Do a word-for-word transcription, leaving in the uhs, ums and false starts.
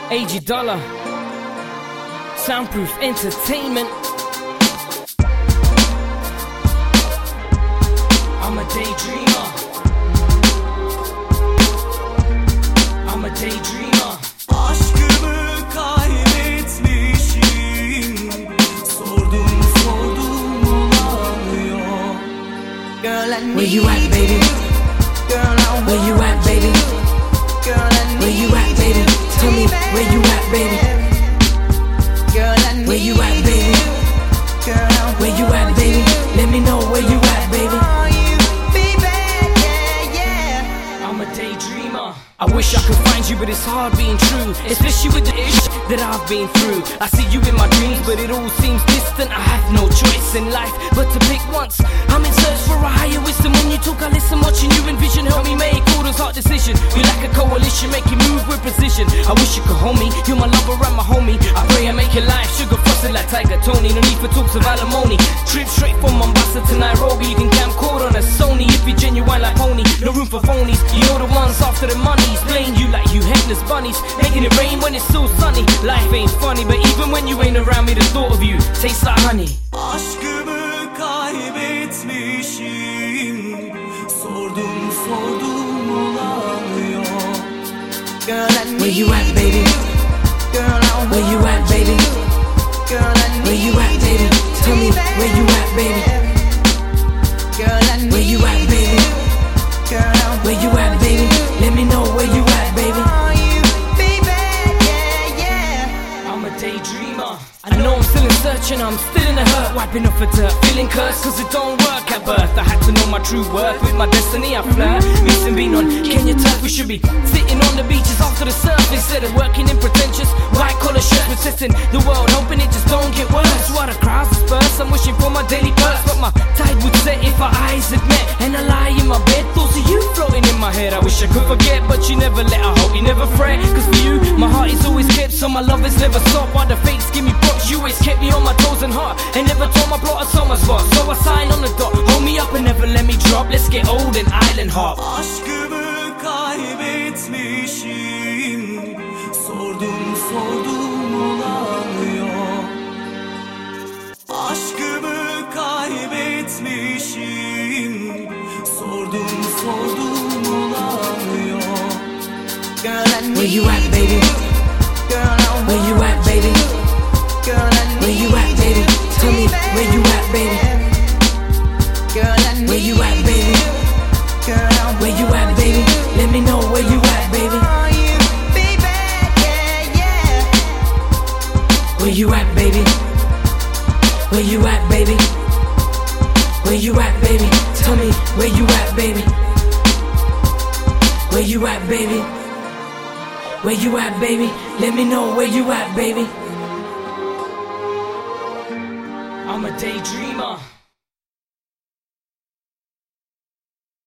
A G Dollar, Soundproof Entertainment. I'm a daydreamer. I'm a daydreamer. Aşkımı kaybetmişim. Sordum sordum olamıyor. Girl, I need Where you at, baby? Girl, I Where you at, baby? Girl, I need Where you at, baby? Tell me where you at, baby? Girl, I need Where you at, baby? Girl, I Where you at, baby? Let me know where you at, baby. want you, baby. Yeah, yeah. I'm a daydreamer. I wish I could find you, but it's hard being true, especially with the ish that I've been through. I see you in my dreams, but it all seems distant. I have no choice in life but to pick once. I'm in search for a higher wisdom. When you talk, I listen, watching you envision. Help me make all those hard decisions. We like a coalition, make you move with precision. I wish you could hold me, you're my lover and my homie. I pray I make your life sugar frosted like Tiger Tony. No need for talks of alimony. Trip straight from Mombasa to Nairobi. You can camcord on a Sony if you're genuine like Pony. No room for phonies, you're the ones after the money. Playing you like you headless bunnies, making it rain when it's so sunny. Life ain't funny, but even when you ain't around me, the thought of you tastes like honey. Aşkımı kaybetmişim. Sordum sordum olamıyor. Girl, I need Where you at, baby? Girl, I want Where you at, baby? Girl, I need Where you at, baby? Tell me where you at, baby? Girl, I need Where you at, baby? Girl, I Where you at, baby? Let me know where you at, baby. want you, baby. Yeah, yeah. I'm a daydreamer. I know I'm still in search and I'm still in the hurt. Wiping off the dirt, feeling cursed cause it don't work at birth. I had to know my true worth, with my destiny I flirt. Missing being on Kenya turf, we should be sitting on the beaches after the surf. Instead of working in pretentious white collar shirts, protesting the world, hoping it just don't get worse. While the crowds disperse, I'm wishing for my daily perks. But my tide would set if our eyes had met. And I lie in my bed, thoughts of you floating in my head. I wish I could forget, but you never let. I hope you never fret, cause for you, my heart is always kept. So my love is never stopped. While the fakes give me props, you always kept me on my toes and heart. And never told my plot, I saw my spot. So I sign on the dot, hold me up and never let me drop. Let's get old and island hop. Aşkımı kaybetmişim. Sordum sordum olamıyor. Aşkımı kaybetmişim. Sordum sordum olamıyor. Girl, I need Where you at, baby? Girl, I want Where you at, baby? Girl, I need Where you at, baby? Tell me where you at, baby? Girl, I need Where you at, baby? Girl, I want Where you at, baby? Let me know where you at, baby. you, baby. Yeah, yeah. Where you at, baby? Where you at, baby? Where you at, baby? Tell me where you at, baby? Where you at, baby? Where you at, baby? Let me know where you at, baby. I'm a daydreamer.